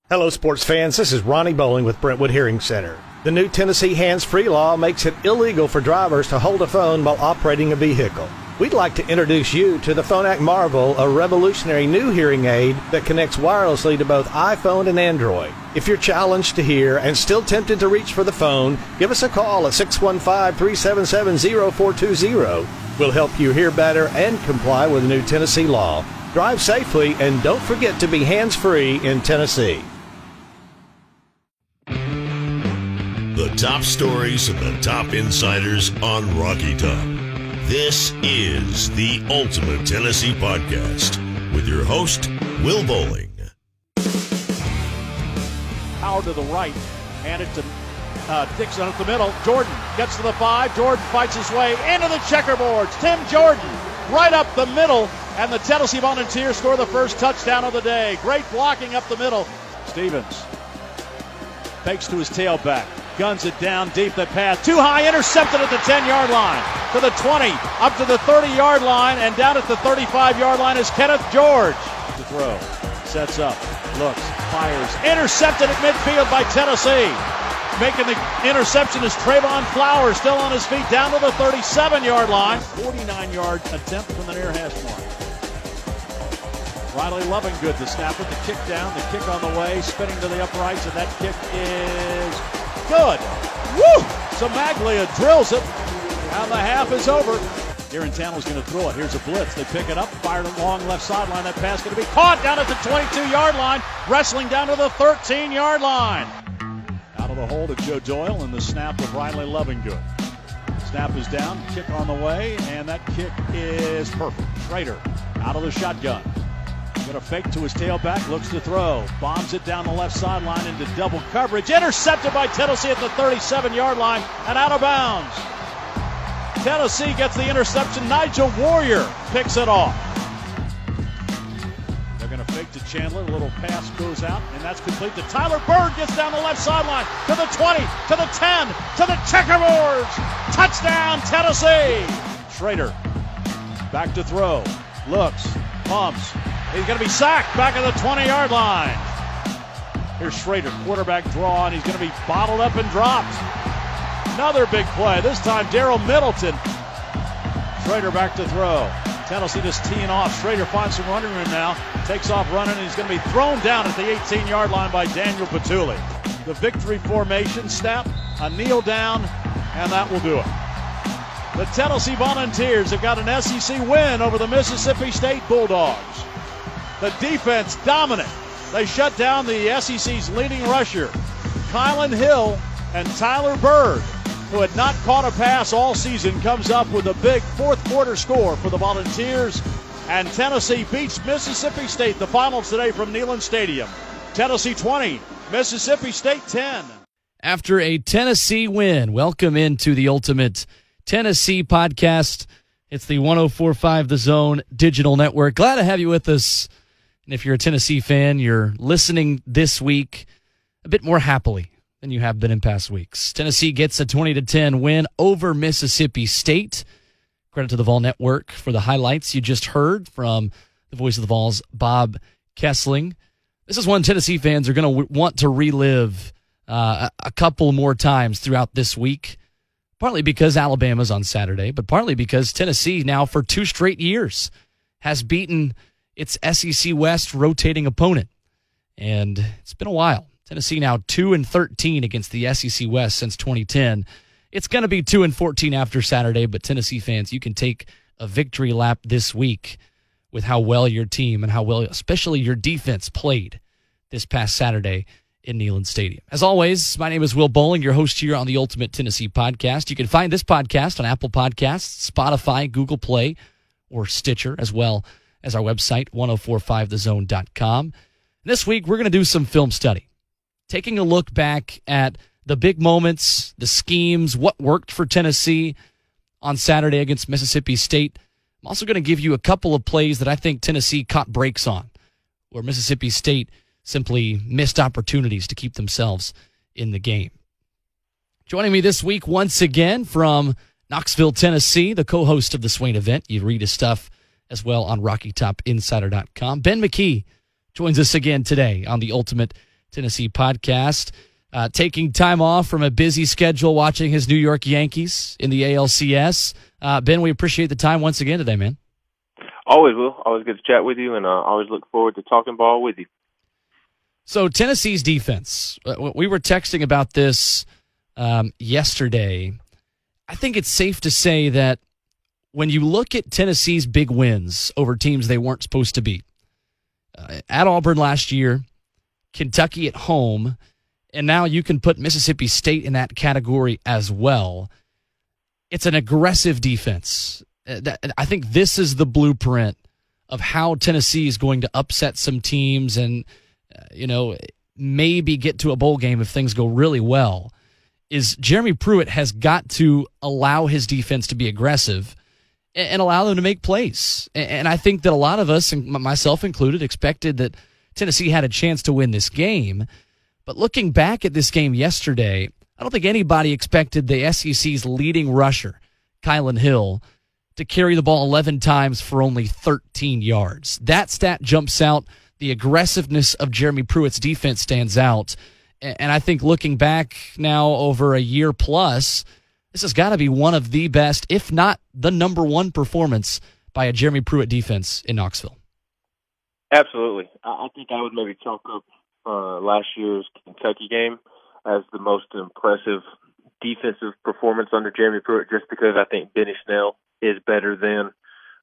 Hello, sports fans. This is Ronnie Bowling with Brentwood Hearing Center. The new Tennessee hands-free law makes it illegal for drivers to hold a phone while operating a vehicle. We'd like to introduce you to the Phonak Marvel, a revolutionary new hearing aid that connects wirelessly to both iPhone and Android. If you're challenged to hear and still tempted to reach for the phone, give us a call at 615-377-0420. We'll help you hear better and comply with the new Tennessee law. Drive safely and don't forget to be hands-free in Tennessee. The top stories and the top insiders on Rocky Top. This is the Ultimate Tennessee Podcast with your host, Will Bowling. Power to the right, and it's to Dixon at the middle. Jordan gets to the 5. Jordan fights his way into the checkerboards. Tim Jordan right up the middle, and the Tennessee Volunteers score the first touchdown of the day. Great blocking up the middle. Stevens fakes to his tailback. Guns it down deep, the pass. Too high, intercepted at the 10-yard line. To the 20, up to the 30-yard line, and down at the 35-yard line is Kenneth George. To throw, sets up, looks, fires. Intercepted at midfield by Tennessee. Making the interception is Trayvon Flowers, still on his feet, down to the 37-yard line. 49-yard attempt from the near hash mark. Riley Lovingood, the snap with the kick down, the kick on the way, spinning to the uprights, and that kick is good. Woo! Samaglia drills it, and the half is over. Garantano's going to throw it. Here's a blitz. They pick it up, fired along left sideline. That pass going to be caught down at the 22-yard line, wrestling down to the 13-yard line. Out of the hold of Joe Doyle, and the snap of Riley Lovingood. Snap is down, kick on the way, and that kick is perfect. Schrader out of the shotgun. Going to fake to his tailback, looks to throw. Bombs it down the left sideline into double coverage. Intercepted by Tennessee at the 37-yard line and out of bounds. Tennessee gets the interception. Nigel Warrior picks it off. They're going to fake to Chandler. A little pass goes out, and that's complete to Tyler Bird. Gets down the left sideline to the 20, to the 10, to the checkerboards. Touchdown, Tennessee. Schrader back to throw. Looks, pumps. He's going to be sacked back at the 20-yard line. Here's Schrader, quarterback draw, and he's going to be bottled up and dropped. Another big play. This time, Darrell Middleton. Schrader back to throw. Tennessee just teeing off. Schrader finds some running room now. Takes off running, and he's going to be thrown down at the 18-yard line by Daniel Petulli. The victory formation snap, a kneel down, and that will do it. The Tennessee Volunteers have got an SEC win over the Mississippi State Bulldogs. The defense dominant. They shut down the SEC's leading rusher, Kylan Hill, and Tyler Bird, who had not caught a pass all season, comes up with a big fourth quarter score for the Volunteers. And Tennessee beats Mississippi State. The finals today from Neyland Stadium. Tennessee 20, Mississippi State 10. After a Tennessee win, welcome into the Ultimate Tennessee Podcast. It's the 104.5 The Zone Digital Network. Glad to have you with us. And if you're a Tennessee fan, you're listening this week a bit more happily than you have been in past weeks. Tennessee gets a 20-10 win over Mississippi State. Credit to the Vol Network for the highlights you just heard from the voice of the Vols, Bob Kessling. This is one Tennessee fans are going to want to relive a couple more times throughout this week, partly because Alabama's on Saturday, but partly because Tennessee now for 2 straight years has beaten its SEC West rotating opponent. And it's been a while. Tennessee now 2-13 against the SEC West since 2010. It's going to be 2-14 after Saturday, but Tennessee fans, you can take a victory lap this week with how well your team and how well, especially your defense, played this past Saturday in Neyland Stadium. As always, my name is Will Bowling, your host here on the Ultimate Tennessee Podcast. You can find this podcast on Apple Podcasts, Spotify, Google Play, or Stitcher, as well as our website, 1045thezone.com. This week, we're going to do some film study, taking a look back at the big moments, the schemes, what worked for Tennessee on Saturday against Mississippi State. I'm also going to give you a couple of plays that I think Tennessee caught breaks on, where Mississippi State simply missed opportunities to keep themselves in the game. Joining me this week once again from Knoxville, Tennessee, the co-host of the Swain event. You read his stuff as well on RockyTopInsider.com. Ben McKee joins us again today on the Ultimate Tennessee podcast. Taking time off from a busy schedule watching his New York Yankees in the ALCS. Ben, we appreciate the time once again today, man. Always will. Always good to chat with you, and always look forward to talking ball with you. So Tennessee's defense, we were texting about this yesterday. I think it's safe to say that when you look at Tennessee's big wins over teams they weren't supposed to beat, at Auburn last year, Kentucky at home, and now you can put Mississippi State in that category as well. It's an aggressive defense. I think this is the blueprint of how Tennessee is going to upset some teams and, maybe get to a bowl game if things go really well. Is Jeremy Pruitt has got to allow his defense to be aggressive and allow them to make plays. And I think that a lot of us, and myself included, expected that Tennessee had a chance to win this game. But looking back at this game yesterday, I don't think anybody expected the SEC's leading rusher, Kylan Hill, to carry the ball 11 times for only 13 yards. That stat jumps out. The aggressiveness of Jeremy Pruitt's defense stands out. And I think looking back now over a year plus, this has got to be one of the best, if not the number one performance by a Jeremy Pruitt defense in Knoxville. Absolutely. I think I would maybe chalk up last year's Kentucky game as the most impressive defensive performance under Jeremy Pruitt, just because I think Benny Snell is better than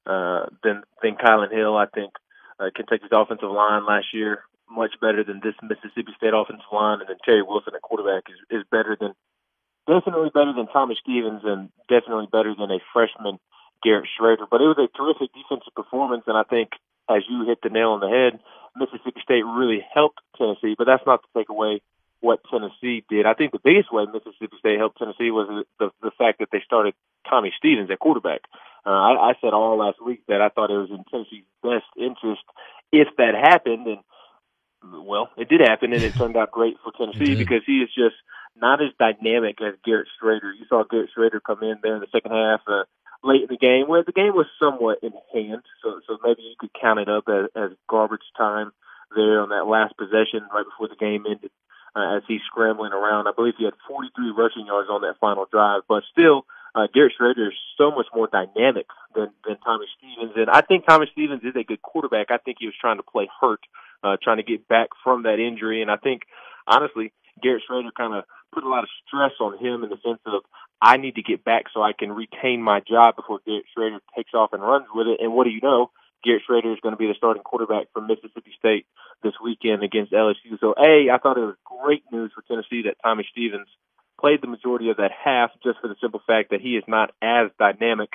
Kylan Hill. I think Kentucky's offensive line last year much better than this Mississippi State offensive line, and then Terry Wilson at quarterback is definitely better than Tommy Stevens, and definitely better than a freshman Garrett Schrader. But it was a terrific defensive performance, and I think, as you hit the nail on the head, Mississippi State really helped Tennessee, but that's not to take away what Tennessee did. I think the biggest way Mississippi State helped Tennessee was the fact that they started Tommy Stevens at quarterback. I said all last week that I thought it was in Tennessee's best interest if that happened, and well, it did happen, and it turned out great for Tennessee because he is just not as dynamic as Garrett Schrader. You saw Garrett Schrader come in there in the second half late in the game, where the game was somewhat in hand, so maybe you could count it up as garbage time there on that last possession right before the game ended as he's scrambling around. I believe he had 43 rushing yards on that final drive, but still, Garrett Schrader is so much more dynamic than Tommy Stevens, and I think Tommy Stevens is a good quarterback. I think he was trying to play hurt, trying to get back from that injury, and I think, honestly, Garrett Schrader kind of put a lot of stress on him in the sense of, I need to get back so I can retain my job before Garrett Schrader takes off and runs with it. And what do you know? Garrett Schrader is going to be the starting quarterback for Mississippi State this weekend against LSU. So, I thought it was great news for Tennessee that Tommy Stevens played the majority of that half, just for the simple fact that he is not as dynamic,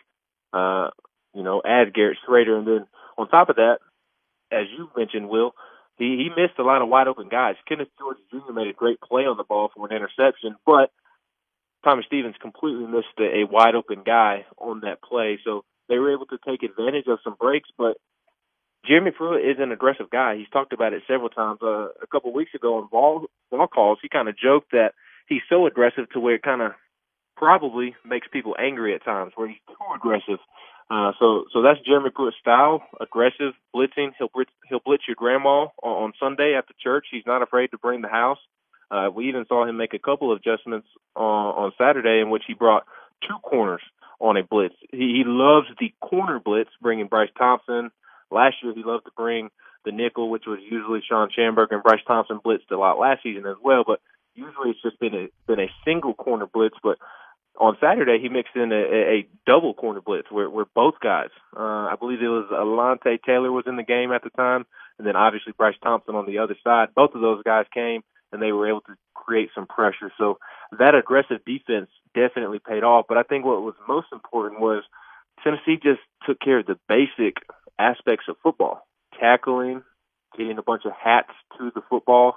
as Garrett Schrader. And then on top of that, as you mentioned, Will, he missed a lot of wide open guys. Kenneth George Jr. made a great play on the ball for an interception, but Tommy Stevens completely missed a wide open guy on that play. So they were able to take advantage of some breaks, but Jeremy Pruitt is an aggressive guy. He's talked about it several times. A couple of weeks ago on ball calls, he kind of joked that he's so aggressive to where it kind of probably makes people angry at times, where he's too aggressive. So that's Jeremy Pruitt's style, aggressive, blitzing. He'll blitz your grandma on Sunday after church. He's not afraid to bring the house. We even saw him make a couple of adjustments on Saturday in which he brought two corners on a blitz. He loves the corner blitz, bringing Bryce Thompson. Last year he loved to bring the nickel, which was usually Sean Schamberger, and Bryce Thompson blitzed a lot last season as well. But usually it's just been a single corner blitz. But on Saturday he mixed in a double corner blitz where both guys, I believe it was Alontae Taylor was in the game at the time, and then obviously Bryce Thompson on the other side. Both of those guys came, and they were able to create some pressure. So that aggressive defense definitely paid off. But I think what was most important was Tennessee just took care of the basic aspects of football. Tackling, getting a bunch of hats to the football,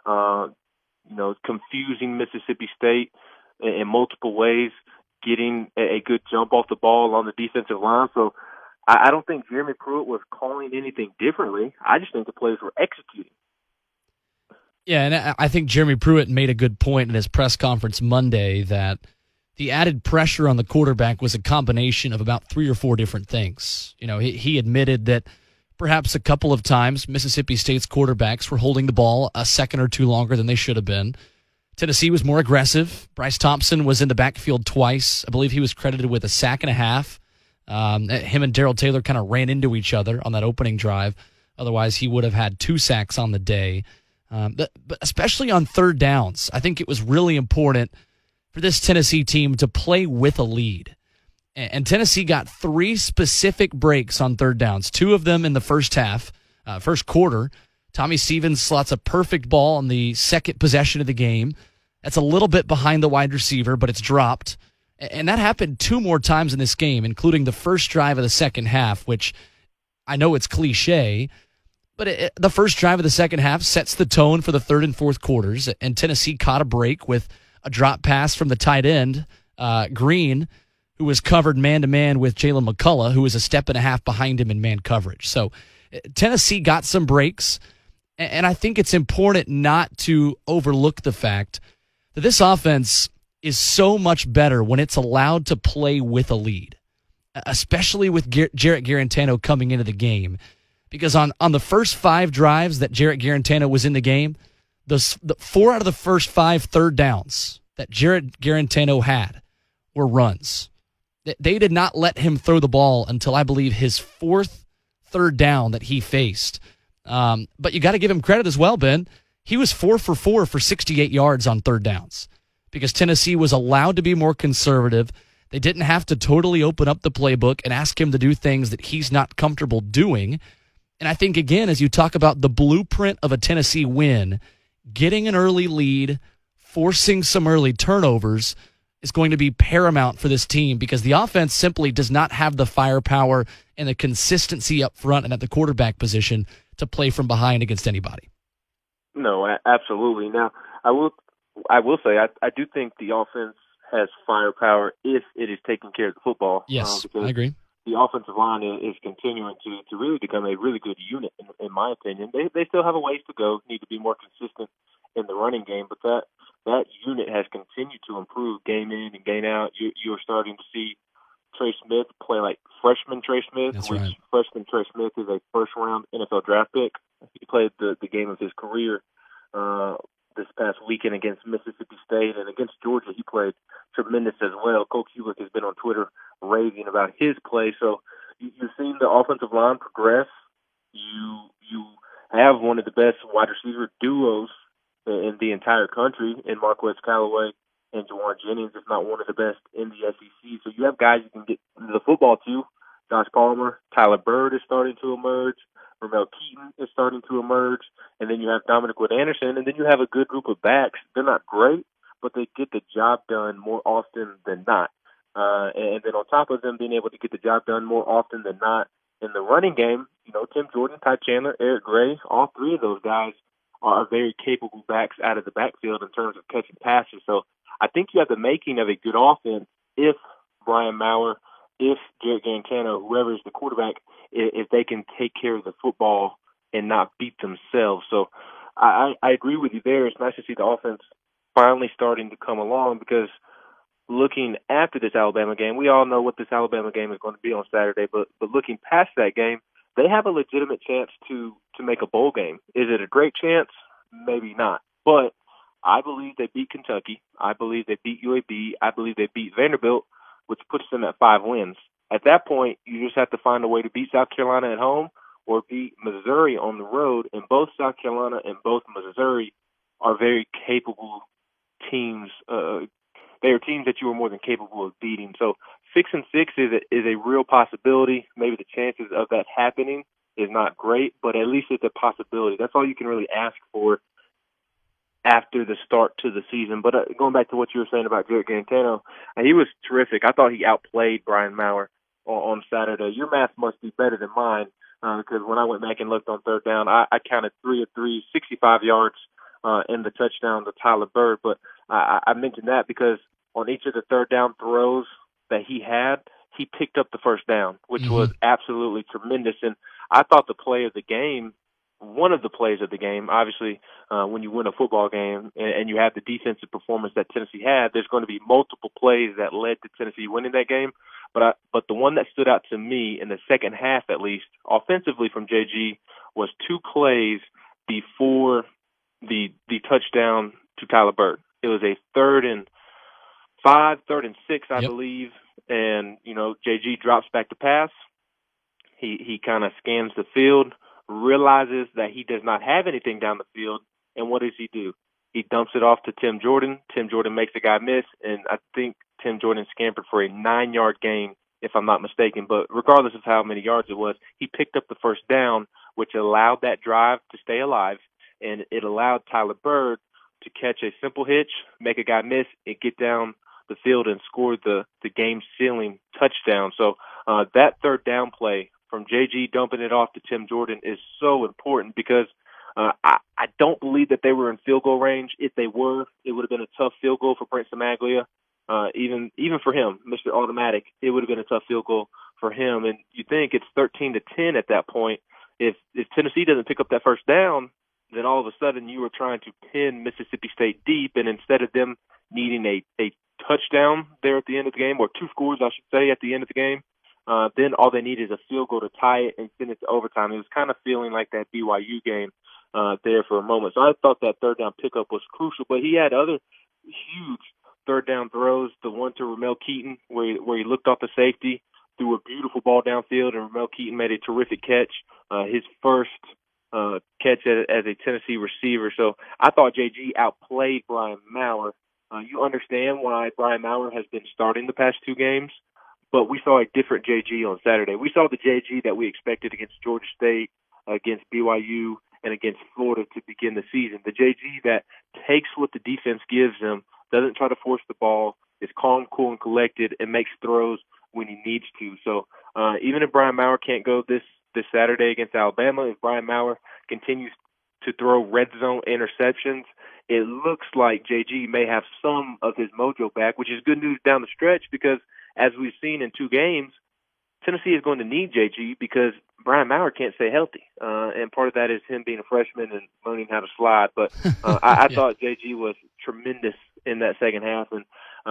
confusing Mississippi State in multiple ways, getting a good jump off the ball on the defensive line. So I don't think Jeremy Pruitt was calling anything differently. I just think the players were executing. Yeah, and I think Jeremy Pruitt made a good point in his press conference Monday that the added pressure on the quarterback was a combination of about 3 or 4 different things. He admitted that perhaps a couple of times Mississippi State's quarterbacks were holding the ball a second or two longer than they should have been. Tennessee was more aggressive. Bryce Thompson was in the backfield twice. I believe he was credited with a sack and a half. Him and Darrell Taylor kind of ran into each other on that opening drive. Otherwise, he would have had 2 sacks on the day. But especially on third downs, I think it was really important for this Tennessee team to play with a lead. And Tennessee got 3 specific breaks on third downs, 2 of them in the first half, first quarter. Tommy Stevens slots a perfect ball on the second possession of the game. That's a little bit behind the wide receiver, but it's dropped. And that happened 2 more times in this game, including the first drive of the second half, which I know it's cliche, but the first drive of the second half sets the tone for the third and fourth quarters, and Tennessee caught a break with a drop pass from the tight end, Green, who was covered man-to-man with Jalen McCullough, who was a step and a half behind him in man coverage. So Tennessee got some breaks, and I think it's important not to overlook the fact that this offense is so much better when it's allowed to play with a lead, especially with Jarrett Guarantano coming into the game. Because on the first 5 drives that Jarrett Guarantano was in the game, the 4 out of the first 5 third downs that Jarrett Guarantano had were runs. They did not let him throw the ball until, I believe, his 4th third down that he faced. But you got to give him credit as well, Ben. He was 4 for 4 for 68 yards on third downs because Tennessee was allowed to be more conservative. They didn't have to totally open up the playbook and ask him to do things that he's not comfortable doing. And I think, again, as you talk about the blueprint of a Tennessee win, getting an early lead, forcing some early turnovers is going to be paramount for this team because the offense simply does not have the firepower and the consistency up front and at the quarterback position to play from behind against anybody. No, absolutely. Now, I will say I do think the offense has firepower if it is taking care of the football. Yes, I agree. The offensive line is continuing to really become a really good unit, in my opinion. They still have a ways to go, need to be more consistent in the running game, but that unit has continued to improve game in and game out. You're starting to see Trey Smith play like freshman Trey Smith, That's which right. freshman Trey Smith is a first-round NFL draft pick. He played the game of his career this past weekend against Mississippi State, and against Georgia he played tremendous as well. Coach Hewlett has been on Twitter raving about his play. So you've seen the offensive line progress. You have one of the best wide receiver duos in the entire country in Marquez Callaway and Jawan Jennings, if not one of the best in the SEC. So you have guys you can get the football to. Josh Palmer, Tyler Bird is starting to emerge. Ramel Keaton is starting to emerge. And then you have Dominic Wood-Anderson. And then you have a good group of backs. They're not great, but they get the job done more often than not. And then on top of them being able to get the job done more often than not in the running game, Tim Jordan, Ty Chandler, Eric Gray, all 3 of those guys are very capable backs out of the backfield in terms of catching passes. So I think you have the making of a good offense if Brian Maurer, if Jarrett Guarantano, whoever is the quarterback, if they can take care of the football and not beat themselves. So I agree with you there. It's nice to see the offense finally starting to come along because looking after this Alabama game, we all know what this Alabama game is going to be on Saturday, but looking past that game, they have a legitimate chance to make a bowl game. Is it a great chance? Maybe not. But I believe they beat Kentucky. I believe they beat UAB. I believe they beat Vanderbilt, which puts them at 5 wins. At that point, you just have to find a way to beat South Carolina at home or beat Missouri on the road, and both South Carolina and both Missouri are very capable teams. They are teams that you are more than capable of beating. So 6-6 is a real possibility. Maybe the chances of that happening is not great, but at least it's a possibility. That's all you can really ask for after the start to the season. But going back to what you were saying about Jarrett Guarantano, he was terrific. I thought he outplayed Brian Maurer on Saturday. Your math must be better than mine because when I went back and looked on third down, I counted 3 of 3, 65 yards in the touchdown to Tyler Bird. But I mentioned that because on each of the third down throws that he had, he picked up the first down, which was absolutely tremendous. And I thought the play of the game, one of the plays of the game, obviously when you win a football game and you have the defensive performance that Tennessee had, there's going to be multiple plays that led to Tennessee winning that game. But the one that stood out to me in the second half, at least offensively from JG, was 2 plays before the touchdown to Tyler Byrd. It was a 3rd and 5, 3rd and 6, I believe, and JG drops back to pass. He kind of scans the field, realizes that he does not have anything down the field, and what does he do? He dumps it off to Tim Jordan. Tim Jordan makes the guy miss, and I think Tim Jordan scampered for a 9-yard gain, if I'm not mistaken. But regardless of how many yards it was, he picked up the first down, which allowed that drive to stay alive, and it allowed Tyler Byrd to catch a simple hitch, make a guy miss, and get down the field and score the game-sealing touchdown. So that 3rd down play from JG dumping it off to Tim Jordan is so important because I don't believe that they were in field goal range. If they were, it would have been a tough field goal for Brent Cimaglia. Even for him, Mr. Automatic, it would have been a tough field goal for him. And you think it's 13-10 at that point. If Tennessee doesn't pick up that first down, then all of a sudden you were trying to pin Mississippi State deep, and instead of them needing a touchdown there at the end of the game, or 2 scores, I should say, at the end of the game, then all they need is a field goal to tie it and send it to overtime. It was kind of feeling like that BYU game there for a moment. So I thought that 3rd down pickup was crucial, but he had other huge 3rd down throws. The one to Ramel Keaton where he looked off the safety, threw a beautiful ball downfield, and Ramel Keaton made a terrific catch, his first catch as a Tennessee receiver. So I thought JG outplayed Brian Maurer. You understand why Brian Maurer has been starting the past 2 games, but we saw a different JG on Saturday. We saw the JG that we expected against Georgia State, against BYU, and against Florida to begin the season. The JG that takes what the defense gives him, doesn't try to force the ball, is calm, cool, and collected, and makes throws when he needs to. So even if Brian Maurer can't go this Saturday against Alabama, if Brian Maurer continues to throw red zone interceptions, it looks like JG may have some of his mojo back, which is good news down the stretch because, as we've seen in 2 games, Tennessee is going to need JG because Brian Maurer can't stay healthy. And part of that is him being a freshman and learning how to slide. But I thought JG was tremendous in that second half. And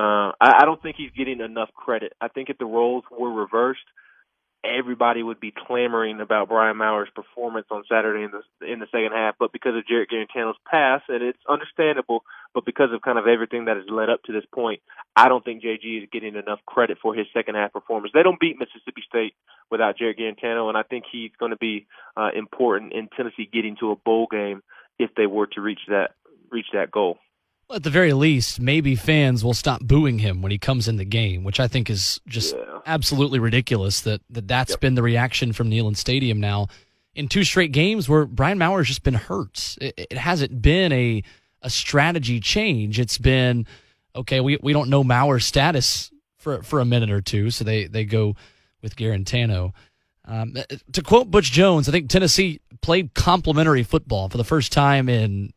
I don't think he's getting enough credit. I think if the roles were reversed, everybody would be clamoring about Brian Maurer's performance on Saturday in the second half. But because of Jarrett Guarantano's pass, and it's understandable, but because of kind of everything that has led up to this point, I don't think JG is getting enough credit for his second half performance. They don't beat Mississippi State without Jarrett Guarantano, and I think he's going to be important in Tennessee getting to a bowl game if they were to reach that goal. Well, at the very least, maybe fans will stop booing him when he comes in the game, which I think is just absolutely ridiculous that's been the reaction from Neyland Stadium now in 2 straight games where Brian Maurer's just been hurt. It hasn't been a strategy change. It's been, okay, we don't know Maurer's status for a minute or 2, so they go with Guarantano. To quote Butch Jones, I think Tennessee played complimentary football for the first time in,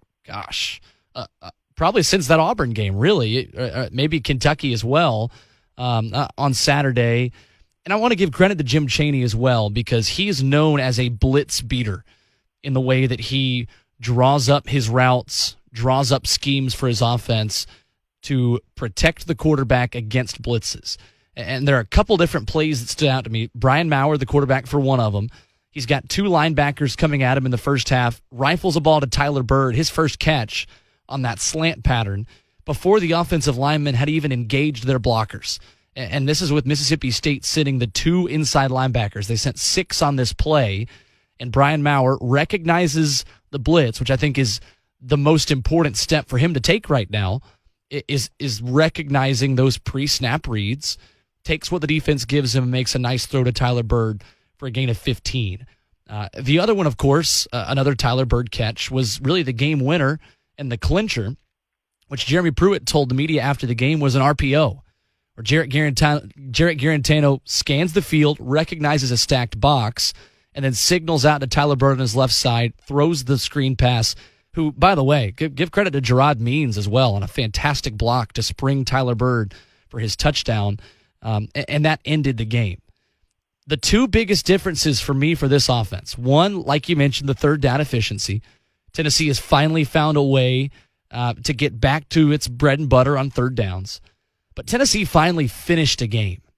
probably since that Auburn game, really. Maybe Kentucky as well on Saturday. And I want to give credit to Jim Chaney as well because he is known as a blitz beater in the way that he draws up his routes, draws up schemes for his offense to protect the quarterback against blitzes. And there are a couple different plays that stood out to me. Brian Maurer, the quarterback for one of them, he's got 2 linebackers coming at him in the first half, rifles a ball to Tyler Byrd, his first catch on that slant pattern before the offensive linemen had even engaged their blockers. And this is with Mississippi State sitting the 2 inside linebackers. They sent 6 on this play, and Brian Maurer recognizes the blitz, which I think is the most important step for him to take right now, is recognizing those pre-snap reads, takes what the defense gives him, and makes a nice throw to Tyler Byrd for a gain of 15. The other one, of course, another Tyler Byrd catch, was really the game winner and the clincher, which Jeremy Pruitt told the media after the game was an RPO, where Jarrett Guarantano scans the field, recognizes a stacked box, and then signals out to Tyler Byrd on his left side, throws the screen pass, who, by the way, give credit to Gerard Means as well on a fantastic block to spring Tyler Byrd for his touchdown, and that ended the game. The 2 biggest differences for me for this offense, one, like you mentioned, the 3rd down efficiency. Tennessee has finally found a way to get back to its bread and butter on 3rd downs. But Tennessee finally finished a game.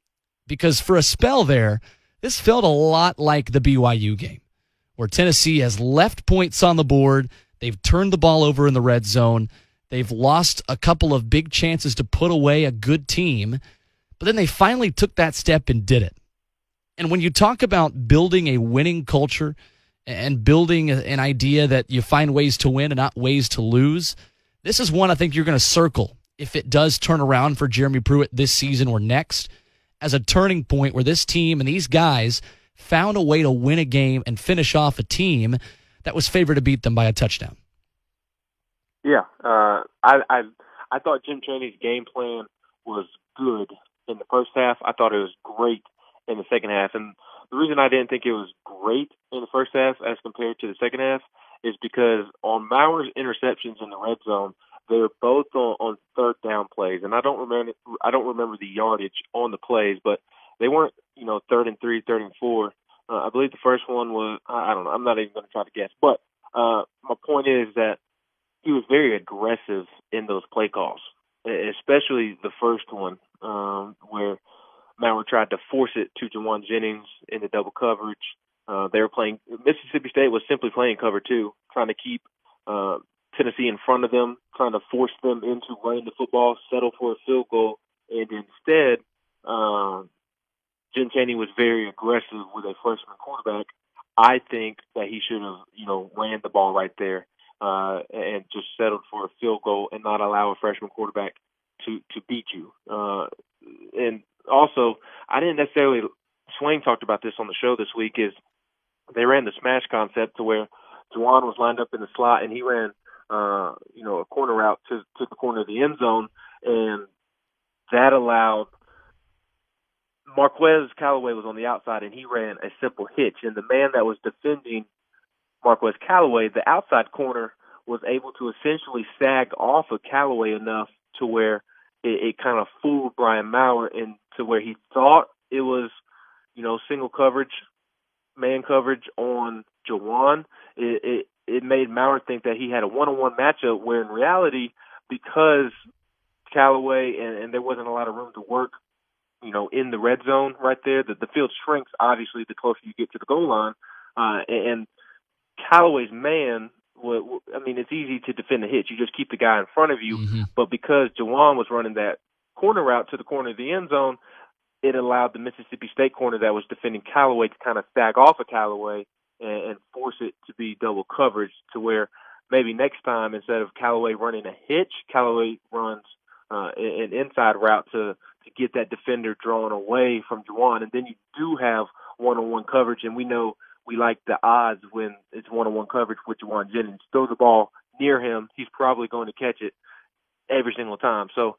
because for a spell there, this felt a lot like the BYU game, where Tennessee has left points on the board. They've turned the ball over in the red zone. They've lost a couple of big chances to put away a good team, but then they finally took that step and did it. And when you talk about building a winning culture and building an idea that you find ways to win and not ways to lose, this is one I think you're going to circle if it does turn around for Jeremy Pruitt this season or next as a turning point where this team and these guys found a way to win a game and finish off a team that was favored to beat them by a touchdown. Yeah, I thought Jim Chaney's game plan was good in the first half. I thought it was great in the second half. And the reason I didn't think it was great in the first half as compared to the second half is because on Maurer's interceptions in the red zone, they were both on third down plays. And I don't remember the yardage on the plays, but they weren't, 3rd and 3, 3rd and 4. I believe the first one was, I don't know, I'm not even going to try to guess. But my point is that he was very aggressive in those play calls, especially the first one where Maurer tried to force it to Jawan Jennings in the double coverage. They were playing – Mississippi State was simply playing cover two, trying to keep Tennessee in front of them, trying to force them into running the football, settle for a field goal. And instead, Jim Chaney was very aggressive with a freshman quarterback. I think that he should have, ran the ball right there and just settled for a field goal and not allow a freshman quarterback to beat you. And also, I didn't necessarily – Swain talked about this on the show this week, is they ran the smash concept to where Juwan was lined up in the slot and he ran, a corner route to the corner of the end zone, and that allowed Marquez Callaway was on the outside and he ran a simple hitch, and the man that was defending Marquez Callaway, the outside corner, was able to essentially sag off of Callaway enough to where it kind of fooled Brian Maurer into where he thought it was, single coverage, man coverage on Juwan. It made Maurer think that he had a one-on-one matchup, where in reality, because Callaway and there wasn't a lot of room to work, in the red zone right there, the field shrinks, obviously, the closer you get to the goal line. And Callaway's man, it's easy to defend the hitch. You just keep the guy in front of you. Mm-hmm. But because Juwan was running that corner route to the corner of the end zone, it allowed the Mississippi State corner that was defending Callaway to kind of sag off of Callaway and force it to be double coverage, to where maybe next time, instead of Callaway running a hitch, Callaway runs an inside route to get that defender drawn away from Juwan. And then you do have one-on-one coverage, and we know we like the odds when it's one-on-one coverage with Juwan Jennings. Throw the ball near him, he's probably going to catch it every single time. So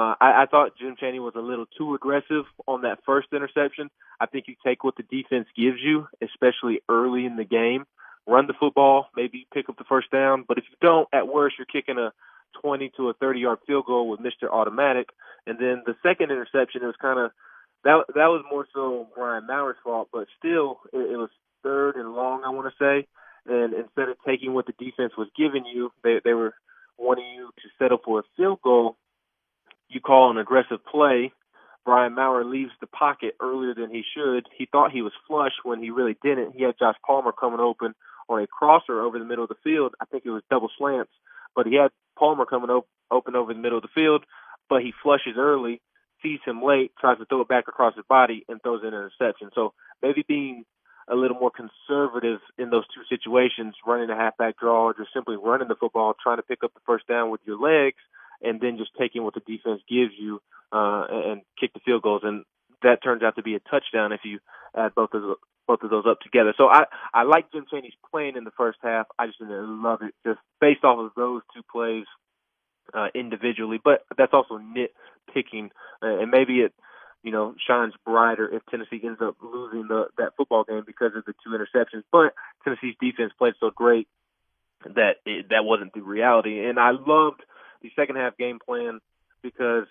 I thought Jim Chaney was a little too aggressive on that first interception. I think you take what the defense gives you, especially early in the game. Run the football, maybe pick up the first down. But if you don't, at worst, you're kicking a 20 to a 30-yard field goal with Mr. Automatic. And then the second interception, it was kind of that was more so Brian Maurer's fault, but still it was 3rd and long, I want to say. And instead of taking what the defense was giving you, they were wanting you to settle for a field goal. You call an aggressive play. Brian Maurer leaves the pocket earlier than he should. He thought he was flush when he really didn't. He had Josh Palmer coming open on a crosser over the middle of the field. I think it was double slants, but he had Palmer coming open over the middle of the field, but he flushes early, sees him late, tries to throw it back across his body, and throws an interception. So maybe being a little more conservative in those two situations, running a halfback draw or just simply running the football, trying to pick up the first down with your legs, and then just taking what the defense gives you and kick the field goals. And that turns out to be a touchdown if you add both of those up together. So I like Jim Chaney's playing in the first half. I just didn't love it just based off of those two plays individually. But that's also nitpicking, and maybe it shines brighter if Tennessee ends up losing that football game because of the two interceptions. But Tennessee's defense played so great that that wasn't the reality. And I loved the second half game plan because,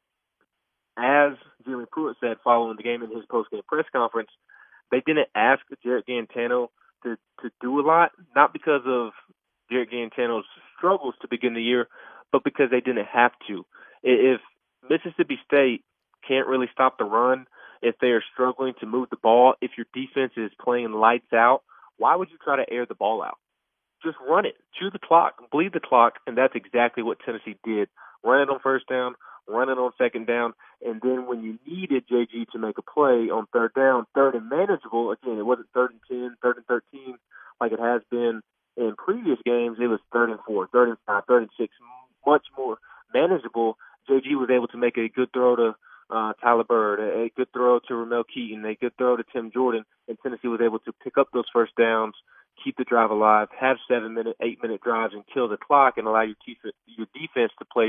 as Jeremy Pruitt said following the game in his post-game press conference, they didn't ask Jarrett Guarantano to do a lot, not because of Jarrett Guarantano's struggles to begin the year, but because they didn't have to. If Mississippi State can't really stop the run, if they are struggling to move the ball, if your defense is playing lights out, why would you try to air the ball out? Just run it. Chew the clock, bleed the clock, and that's exactly what Tennessee did. Run it on first down, run it on second down, and then when you needed JG to make a play on third down, third and manageable, again, it wasn't 3rd and 10, 3rd and 13 like it has been in previous games. It was 3rd and 4, 3rd and 5, 3rd and 6, much more manageable. JG was able to make a good throw to Tyler Bird, a good throw to Ramel Keaton, a good throw to Tim Jordan, and Tennessee was able to pick up those first downs, keep the drive alive, have 7-minute, 8-minute drives, and kill the clock, and allow your defense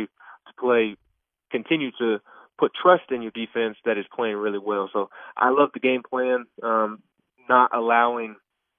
to continue to put trust in your defense that is playing really well. So I love the game plan, not allowing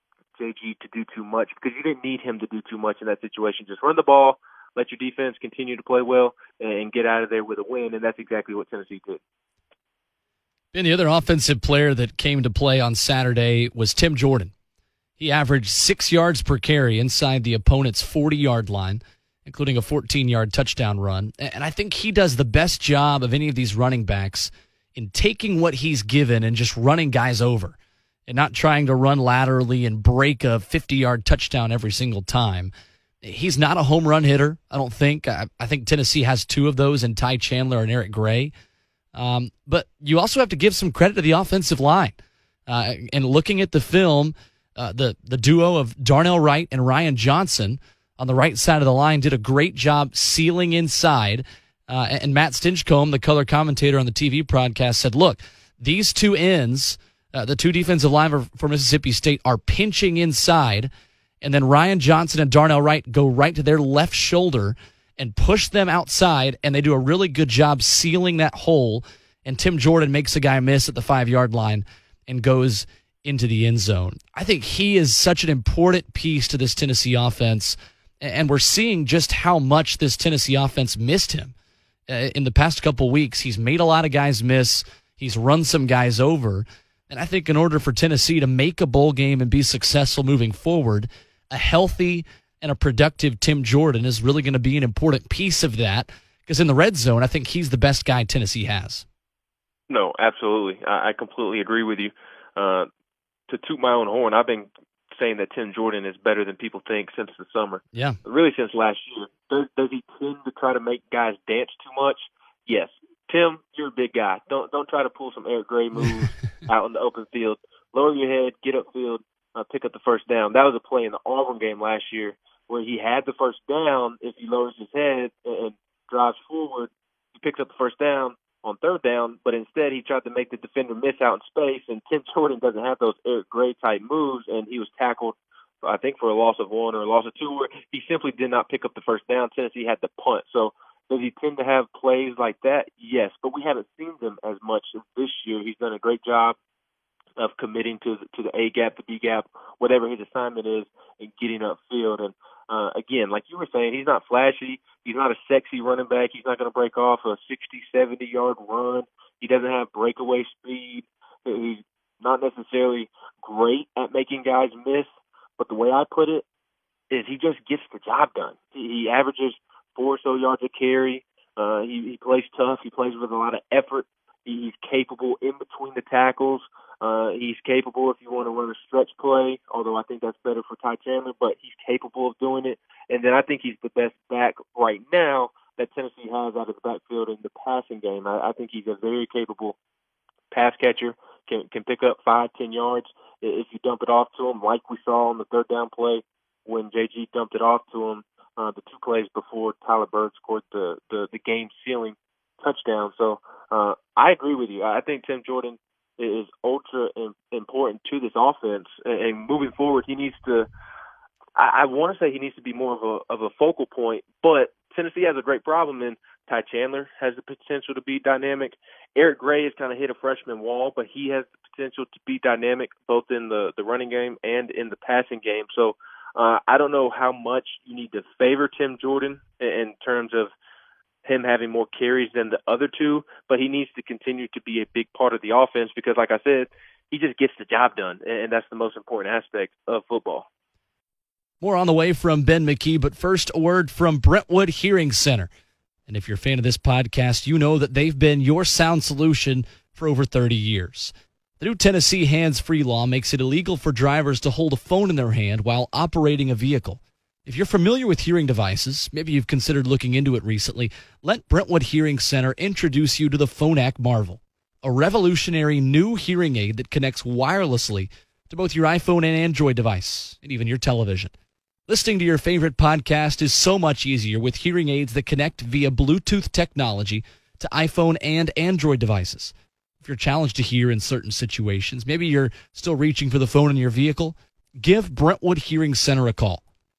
JG to do too much, because you didn't need him to do too much in that situation. Just run the ball, let your defense continue to play well, and get out of there with a win, and that's exactly what Tennessee did. And the other offensive player that came to play on Saturday was Tim Jordan. He averaged 6 yards per carry inside the opponent's 40-yard line, including a 14-yard touchdown run. And I think he does the best job of any of these running backs in taking what he's given and just running guys over and not trying to run laterally and break a 50-yard touchdown every single time. He's not a home run hitter, I don't think. I think Tennessee has 2 of those in Ty Chandler and Eric Gray. But you also have to give some credit to the offensive line. And looking at the film, the duo of Darnell Wright and Ryan Johnson on the right side of the line did a great job sealing inside. And Matt Stinchcomb, the color commentator on the TV broadcast, said, look, these 2 ends, the 2 defensive linemen for Mississippi State, are pinching inside, and then Ryan Johnson and Darnell Wright go right to their left shoulder and push them outside, and they do a really good job sealing that hole, and Tim Jordan makes a guy miss at the 5-yard line and goes into the end zone. I think he is such an important piece to this Tennessee offense, and we're seeing just how much this Tennessee offense missed him. In the past couple weeks, he's made a lot of guys miss. He's run some guys over. And I think in order for Tennessee to make a bowl game and be successful moving forward, a healthy and a productive Tim Jordan is really going to be an important piece of that, because in the red zone, I think he's the best guy Tennessee has. No, absolutely. I completely agree with you. To toot my own horn, I've been saying that Tim Jordan is better than people think since the summer. Yeah. Really since last year. Does he tend to try to make guys dance too much? Yes. Tim, you're a big guy. Don't try to pull some Eric Gray moves out in the open field. Lower your head, get upfield, pick up the first down. That was a play in the Auburn game last year where he had the first down. If he lowers his head and drives forward, he picks up the first down on third down, but instead he tried to make the defender miss out in space, and Tim Jordan doesn't have those Eric Gray-type moves, and he was tackled, I think, for a loss of 1 or a loss of 2, where he simply did not pick up the first down. Tennessee had to punt. So does he tend to have plays like that? Yes, but we haven't seen them as much this year. He's done a great job of committing to the A gap, the B gap, whatever his assignment is, and getting upfield. And again, like you were saying, he's not flashy. He's not a sexy running back. He's not going to break off a 60, 70-yard run. He doesn't have breakaway speed. He's not necessarily great at making guys miss. But the way I put it is he just gets the job done. He averages 4 or so yards a carry. He plays tough. He plays with a lot of effort. He's capable in between the tackles. He's capable if you want to run a stretch play, although I think that's better for Ty Chandler, but he's capable of doing it. And then I think he's the best back right now that Tennessee has out of the backfield in the passing game. I think he's a very capable pass catcher, can pick up 5-10 yards if you dump it off to him, like we saw on the third down play when JG dumped it off to him the 2 plays before Tyler Bird scored the game-sealing touchdown. So I agree with you. I think Tim Jordan is ultra important to this offense, and moving forward, he needs to. I want to say he needs to be more of a focal point, but Tennessee has a great problem, and Ty Chandler has the potential to be dynamic. Eric Gray has kind of hit a freshman wall, but he has the potential to be dynamic both in the running game and in the passing game. So I don't know how much you need to favor Tim Jordan in terms of him having more carries than the other 2, but he needs to continue to be a big part of the offense because, like I said, he just gets the job done, and that's the most important aspect of football. More on the way from Ben McKee, but first a word from Brentwood Hearing Center. And if you're a fan of this podcast, you know that they've been your sound solution for over 30 years. The new Tennessee hands-free law makes it illegal for drivers to hold a phone in their hand while operating a vehicle. If you're familiar with hearing devices, maybe you've considered looking into it recently, let Brentwood Hearing Center introduce you to the Phonak Marvel, a revolutionary new hearing aid that connects wirelessly to both your iPhone and Android device, and even your television. Listening to your favorite podcast is so much easier with hearing aids that connect via Bluetooth technology to iPhone and Android devices. If you're challenged to hear in certain situations, maybe you're still reaching for the phone in your vehicle, give Brentwood Hearing Center a call.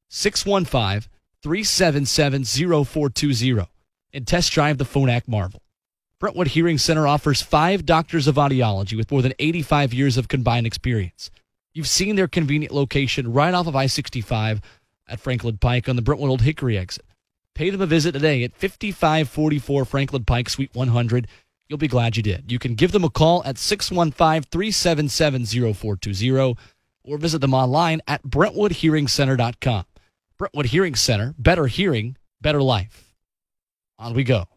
615-377-0420 and test drive the Phonak Marvel. Brentwood Hearing Center offers 5 doctors of audiology with more than 85 years of combined experience. You've seen their convenient location right off of I-65 at Franklin Pike on the Brentwood Old Hickory exit. Pay them a visit today at 5544 Franklin Pike, Suite 100. You'll be glad you did. You can give them a call at 615-377-0420 or visit them online at BrentwoodHearingCenter.com. Brentwood Hearing Center, better hearing, better life. On we go.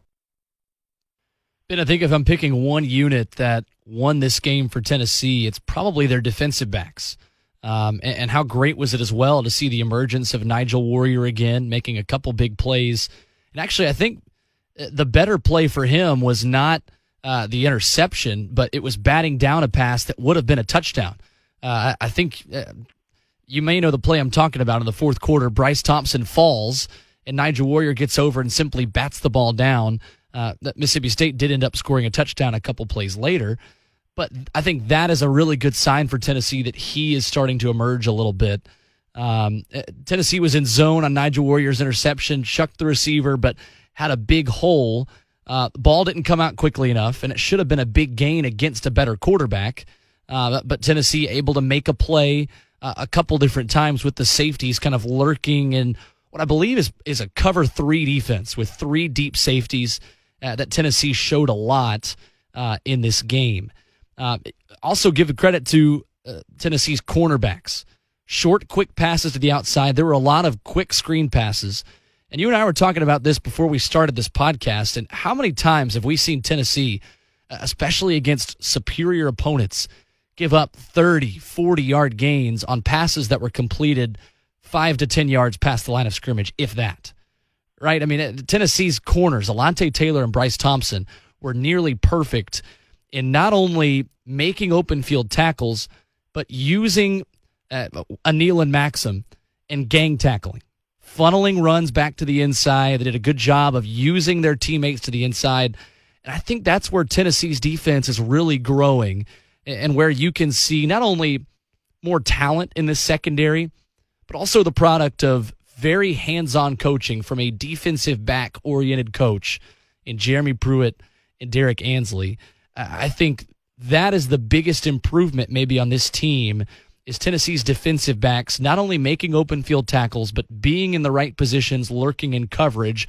Ben, I think if I'm picking one unit that won this game for Tennessee, it's probably their defensive backs. And how great was it as well to see the emergence of Nigel Warrior again, making a couple big plays. And actually, I think the better play for him was not the interception, but it was batting down a pass that would have been a touchdown. I think you may know the play I'm talking about in the fourth quarter. Bryce Thompson falls, and Nigel Warrior gets over and simply bats the ball down. That Mississippi State did end up scoring a touchdown a couple plays later. But I think that is a really good sign for Tennessee that he is starting to emerge a little bit. Tennessee was in zone on Nigel Warrior's interception, shucked the receiver, but had a big hole. The ball didn't come out quickly enough, and it should have been a big gain against a better quarterback. But Tennessee able to make a play a couple different times with the safeties kind of lurking in what I believe is a cover 3 defense with 3 deep safeties that Tennessee showed a lot in this game. Also give credit to Tennessee's cornerbacks. Short, quick passes to the outside. There were a lot of quick screen passes. And you and I were talking about this before we started this podcast, and how many times have we seen Tennessee, especially against superior opponents, give up 30, 40-yard gains on passes that were completed 5 to 10 yards past the line of scrimmage, if that. Right? I mean, Tennessee's corners, Alontae Taylor and Bryce Thompson, were nearly perfect in not only making open field tackles, but using Anil and Maxim and gang tackling, funneling runs back to the inside. They did a good job of using their teammates to the inside. And I think that's where Tennessee's defense is really growing, and where you can see not only more talent in the secondary, but also the product of very hands-on coaching from a defensive back-oriented coach in Jeremy Pruitt and Derek Ansley. I think that is the biggest improvement maybe on this team, is Tennessee's defensive backs not only making open field tackles, but being in the right positions, lurking in coverage.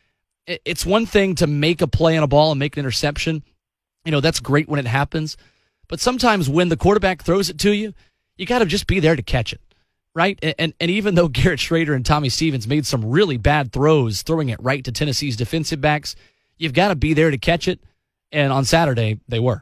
It's one thing to make a play on a ball and make an interception. You know, that's great when it happens. But sometimes when the quarterback throws it to you, you got to just be there to catch it, right? And even though Garrett Schrader and Tommy Stevens made some really bad throws throwing it right to Tennessee's defensive backs, you've got to be there to catch it. And on Saturday, they were.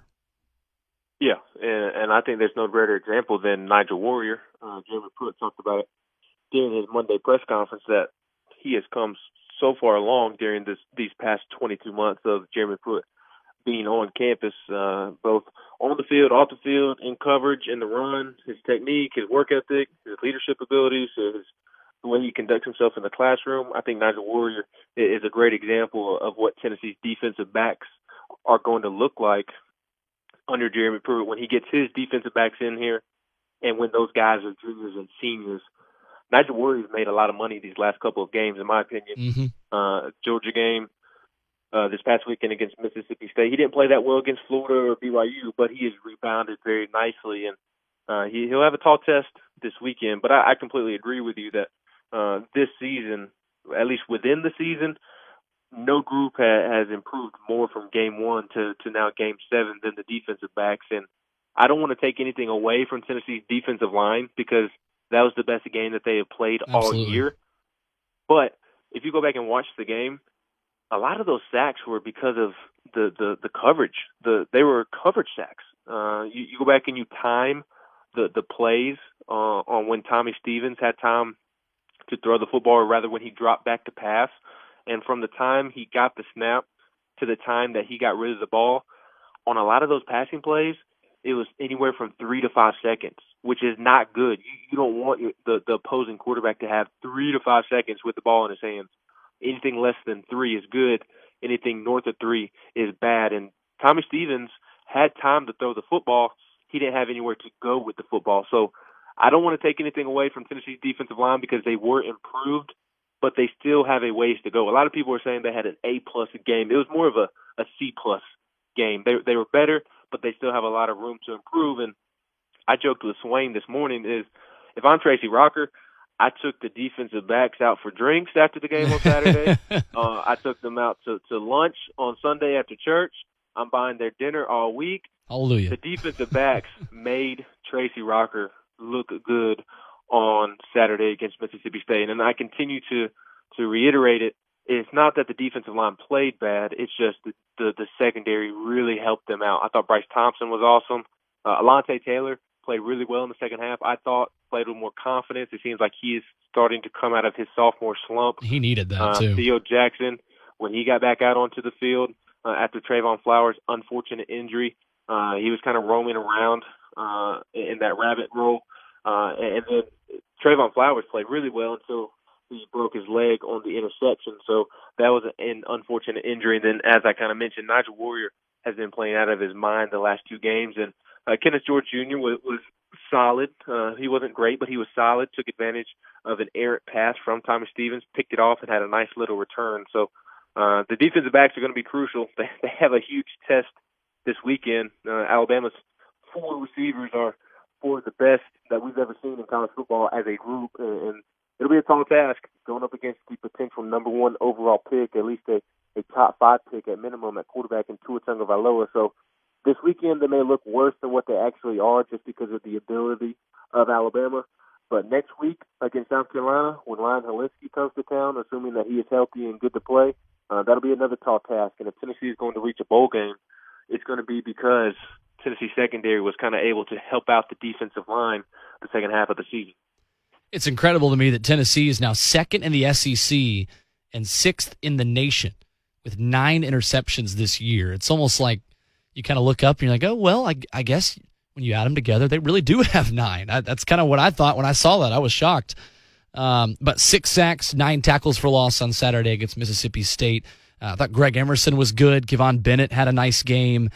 Yeah, and I think there's no greater example than Nigel Warrior. Jeremy Pruitt talked about it during his Monday press conference, that he has come so far along during these past 22 months of Jeremy Pruitt being on campus, both on the field, off the field, in coverage, in the run, his technique, his work ethic, his leadership abilities, the way he conducts himself in the classroom. I think Nigel Warrior is a great example of what Tennessee's defensive backs are going to look like under Jeremy Pruitt when he gets his defensive backs in here, and when those guys are juniors and seniors. Nigel Warrior's made a lot of money these last couple of games, in my opinion. Mm-hmm. Georgia game, this past weekend against Mississippi State. He didn't play that well against Florida or BYU, but he has rebounded very nicely, and he'll have a tall test this weekend. But I completely agree with you that this season, at least within the season, no group has improved more from game 1 to now game 7 than the defensive backs. And I don't want to take anything away from Tennessee's defensive line, because that was the best game that they have played all year. But if you go back and watch the game, a lot of those sacks were because of the coverage. They were coverage sacks. You go back and you time the plays on when Tommy Stevens had time to throw the football, or rather when he dropped back to pass. And from the time he got the snap to the time that he got rid of the ball, on a lot of those passing plays, it was anywhere from 3 to 5 seconds, which is not good. You don't want the opposing quarterback to have 3 to 5 seconds with the ball in his hands. Anything less than 3 is good. Anything north of 3 is bad. And Tommy Stevens had time to throw the football. He didn't have anywhere to go with the football. So I don't want to take anything away from Tennessee's defensive line because they were improved, but they still have a ways to go. A lot of people are saying they had an A-plus game. It was more of a C-plus game. They were better, but they still have a lot of room to improve. And I joked with Swain this morning is, if I'm Tracy Rocker, I took the defensive backs out for drinks after the game on Saturday. I took them out to lunch on Sunday after church. I'm buying their dinner all week. Hallelujah. The defensive backs made Tracy Rocker look good on Saturday against Mississippi State. And I continue to reiterate it. It's not that the defensive line played bad. It's just the secondary really helped them out. I thought Bryce Thompson was awesome. Alontae Taylor played really well in the second half. I thought played with more confidence. It seems like he is starting to come out of his sophomore slump. He needed that, too. Theo Jackson, when he got back out onto the field after Trayvon Flowers' unfortunate injury, he was kind of roaming around in that rabbit role. And then Trayvon Flowers played really well until he broke his leg on the interception. So that was an unfortunate injury. And then, as I kind of mentioned, Nigel Warrior has been playing out of his mind the last 2 games. And Kenneth George Jr. was solid. He wasn't great, but he was solid, took advantage of an errant pass from Tommy Stevens, picked it off, and had a nice little return. So the defensive backs are going to be crucial. They have a huge test this weekend. Alabama's 4 receivers are 4 of the best that we've ever seen in college football as a group, and it'll be a tall task going up against the potential number 1 overall pick, at least a top 5 pick at minimum at quarterback in Tua Tagovailoa. So this weekend they may look worse than what they actually are just because of the ability of Alabama. But next week against South Carolina, when Ryan Hilinski comes to town, assuming that he is healthy and good to play, that'll be another tall task. And if Tennessee is going to reach a bowl game, it's going to be because Tennessee secondary was kind of able to help out the defensive line the second half of the season. It's incredible to me that Tennessee is now 2nd in the SEC and 6th in the nation with 9 interceptions this year. It's almost like you kind of look up and you're like, oh, well, I guess when you add them together, they really do have 9. That's kind of what I thought when I saw that. I was shocked. But 6 sacks, 9 tackles for loss on Saturday against Mississippi State. I thought Greg Emerson was good. Kevon Bennett had a nice game.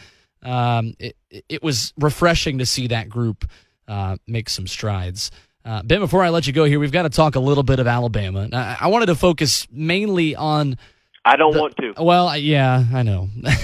It was refreshing to see that group make some strides. Ben, before I let you go here, we've got to talk a little bit of Alabama. I wanted to focus mainly on... I don't want to. Well, yeah, I know.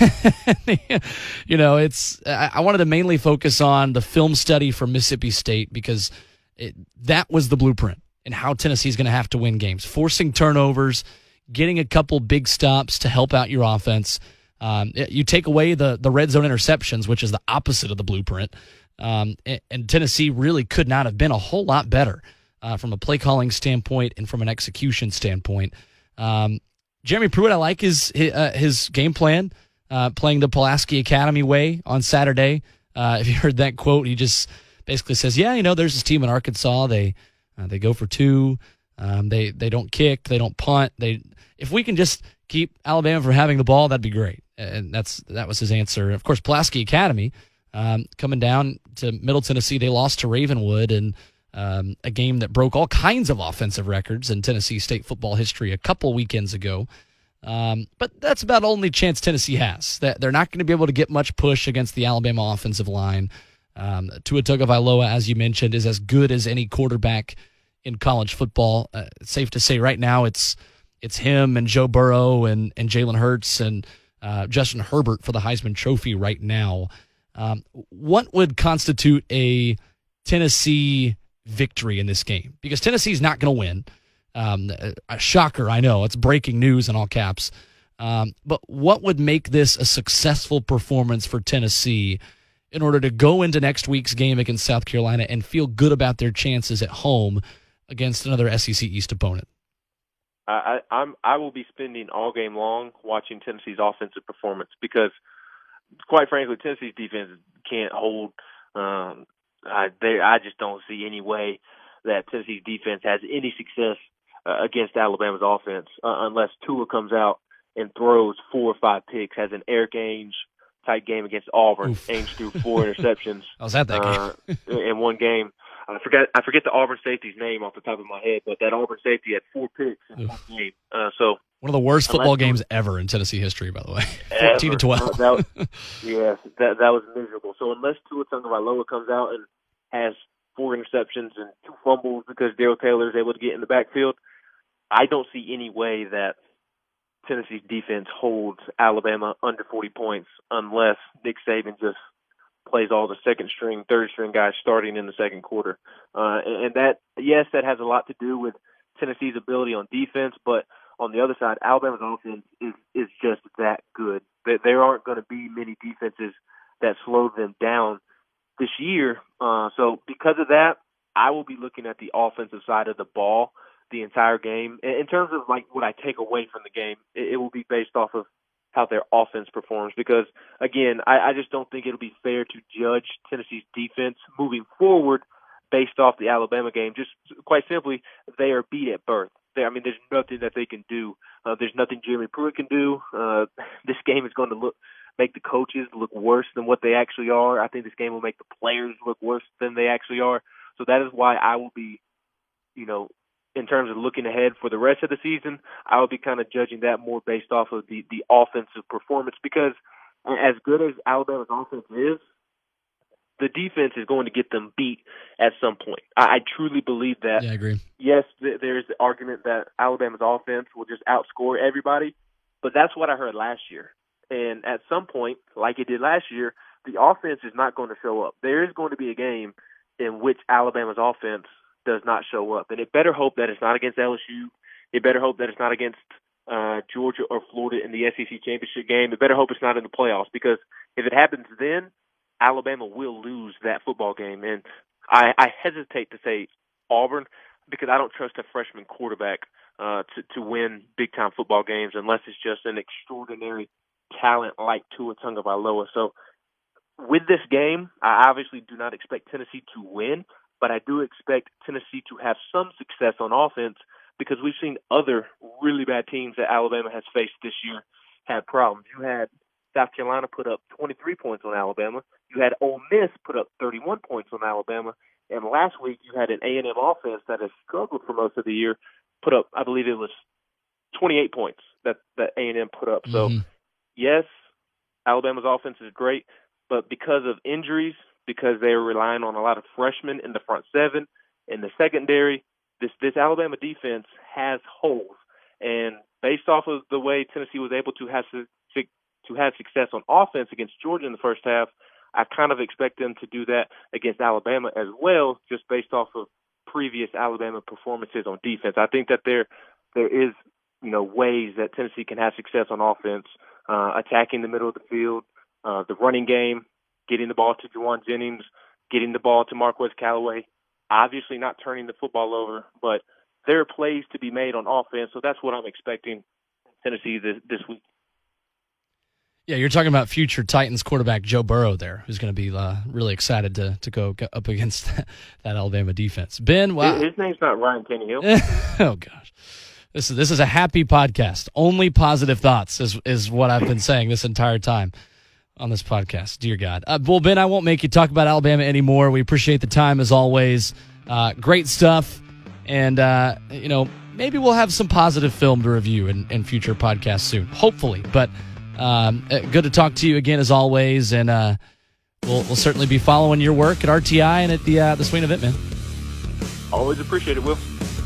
I wanted to mainly focus on the film study for Mississippi State because that was the blueprint and how Tennessee's going to have to win games. Forcing turnovers, getting a couple big stops to help out your offense. You take away the red zone interceptions, which is the opposite of the blueprint. And Tennessee really could not have been a whole lot better from a play calling standpoint and from an execution standpoint. Jeremy Pruitt, I like his game plan, playing the Pulaski Academy way on Saturday. If you heard that quote, he just basically says, yeah, there's this team in Arkansas. They go for 2. They don't kick. They don't punt. If we can just keep Alabama from having the ball, that'd be great. And that was his answer. Of course, Pulaski Academy, coming down to Middle Tennessee, they lost to Ravenwood, and a game that broke all kinds of offensive records in Tennessee State football history a couple weekends ago. But that's about the only chance Tennessee has. That they're not going to be able to get much push against the Alabama offensive line. Tua Tagovailoa, as you mentioned, is as good as any quarterback in college football. It's safe to say right now it's him and Joe Burrow and Jalen Hurts and Justin Herbert for the Heisman Trophy right now. What would constitute a Tennessee victory in this game? Because Tennessee's not going to win. A shocker, I know. It's breaking news in all caps. But what would make this a successful performance for Tennessee in order to go into next week's game against South Carolina and feel good about their chances at home against another SEC East opponent? I will be spending all game long watching Tennessee's offensive performance because, quite frankly, Tennessee's defense can't hold. I just don't see any way that Tennessee's defense has any success against Alabama's offense unless Tua comes out and throws 4 or 5 picks, has an Eric Ainge type game against Auburn. Oof. Ainge threw 4 interceptions. I was at that game. In one game. I forget the Auburn safety's name off the top of my head, but that Auburn safety had 4 picks in one game. So one of the worst football games ever in Tennessee history, by the way. 14-12. that was miserable. So unless Tua Tagovailoa comes out and has 4 interceptions and 2 fumbles because Darrell Taylor is able to get in the backfield, I don't see any way that Tennessee's defense holds Alabama under 40 points unless Nick Saban just plays all the second string, third string guys starting in the second quarter. And that has a lot to do with Tennessee's ability on defense, but on the other side, Alabama's offense is just that good. There aren't going to be many defenses that slow them down this year. So because of that, I will be looking at the offensive side of the ball the entire game. In terms of like what I take away from the game, it will be based off of how their offense performs because, again, I just don't think it'll be fair to judge Tennessee's defense moving forward based off the Alabama game. Just quite simply, they are beat at birth. There's nothing that they can do. There's nothing Jeremy Pruitt can do. This game is going to make the coaches look worse than what they actually are. I think this game will make the players look worse than they actually are. So that is why I will be, in terms of looking ahead for the rest of the season, I will be kind of judging that more based off of the offensive performance because as good as Alabama's offense is, the defense is going to get them beat at some point. I truly believe that. Yeah, I agree. Yes, there's the argument that Alabama's offense will just outscore everybody, but that's what I heard last year. And at some point, like it did last year, the offense is not going to show up. There is going to be a game in which Alabama's offense does not show up. And it better hope that it's not against LSU. It better hope that it's not against Georgia or Florida in the SEC championship game. It better hope it's not in the playoffs because if it happens then, Alabama will lose that football game. And I hesitate to say Auburn because I don't trust a freshman quarterback to win big-time football games unless it's just an extraordinary talent like Tua Tagovailoa. So with this game, I obviously do not expect Tennessee to win, but I do expect Tennessee to have some success on offense because we've seen other really bad teams that Alabama has faced this year have problems. You had South Carolina put up 23 points on Alabama. You had Ole Miss put up 31 points on Alabama. And last week you had an A&M offense that has struggled for most of the year put up, I believe it was 28 points that A&M put up. So, yes, Alabama's offense is great, but because of injuries, because they are relying on a lot of freshmen in the front seven, in the secondary, this Alabama defense has holes. And based off of the way Tennessee was able to have success on offense against Georgia in the first half, I kind of expect them to do that against Alabama as well, just based off of previous Alabama performances on defense. I think that there is, ways that Tennessee can have success on offense, attacking the middle of the field, the running game, getting the ball to Juwan Jennings, getting the ball to Marquez Callaway, obviously not turning the football over, but there are plays to be made on offense, so that's what I'm expecting Tennessee this week. Yeah, you're talking about future Titans quarterback Joe Burrow there, who's going to be really excited to go up against that Alabama defense. Ben, wow. His name's not Ryan Tannehill. Oh, gosh. This is a happy podcast. Only positive thoughts is what I've been saying this entire time on this podcast. Dear God. Well, Ben, I won't make you talk about Alabama anymore. We appreciate the time as always. Great stuff. And, maybe we'll have some positive film to review in future podcasts soon. Hopefully. But good to talk to you again as always. And we'll certainly be following your work at RTI and at the Swain event, man. Always appreciate it, Will.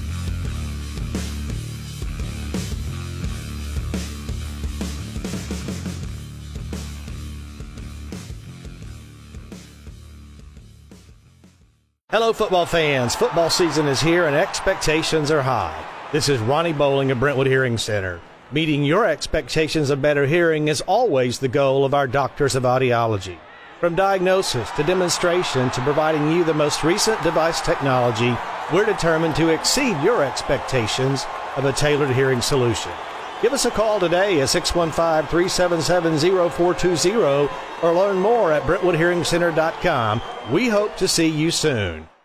Hello, football fans. Football season is here and expectations are high. This is Ronnie Bowling of Brentwood Hearing Center. Meeting your expectations of better hearing is always the goal of our doctors of audiology. From diagnosis to demonstration to providing you the most recent device technology, we're determined to exceed your expectations of a tailored hearing solution. Give us a call today at 615-377-0420 or learn more at BrentwoodHearingCenter.com. We hope to see you soon.